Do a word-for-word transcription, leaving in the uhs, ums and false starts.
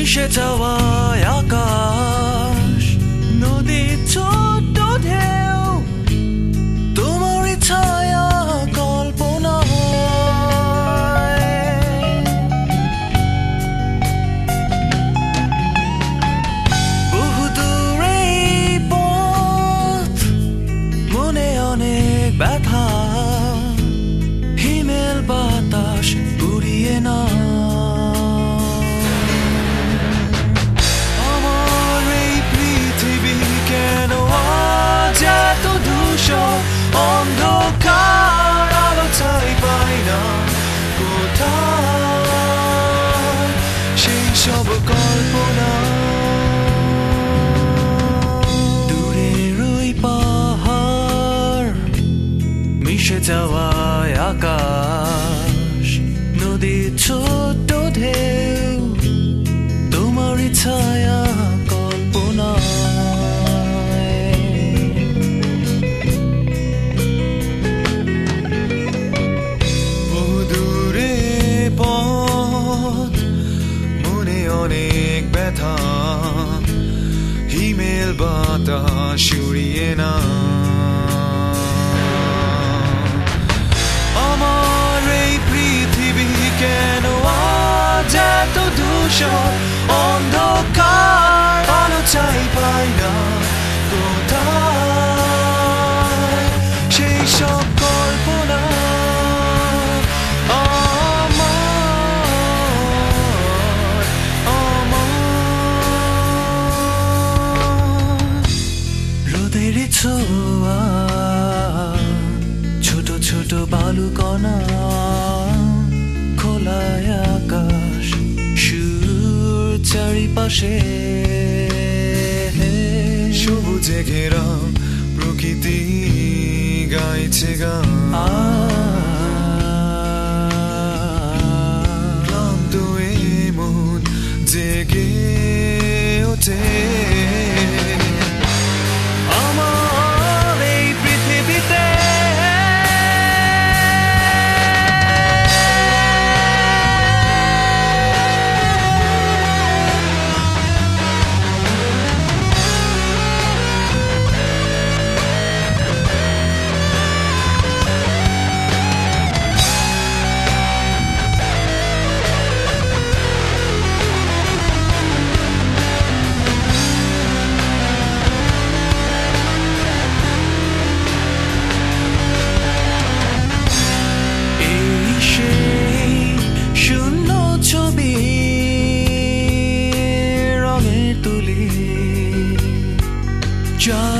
মিশে যাওয়া আকাশ নদী ছোট ঢেউ তোমারই ছায়া কল্পনা বহু দূরে পথ মনে অনেক ব্যথা হিমেল বাতাস উড়িয়ে না অন্ধকার আলো চাই পাই না কোথায় সেই সব কল্পনা দূরের ওই পাহাড় মিশে যাওয়া আকাশ নদী ছোট ঢেউ তোমারই ছায়া কল্পনা অনেক ব্যথা হিমেল বাতাস উড়িয়ে না আমার এই পৃথিবী কেন আজ এত ধূসর অন্ধকার আলো চাই পাই না কোথায় সেই সব কল্পনা ছোট ছোট বালুকণা খোলা আকাশ সুর চারিপাশে সবুজে ঘেরা প্রকৃতি গাইছে গান ক্লান্ত এ মন জেগে ওঠে just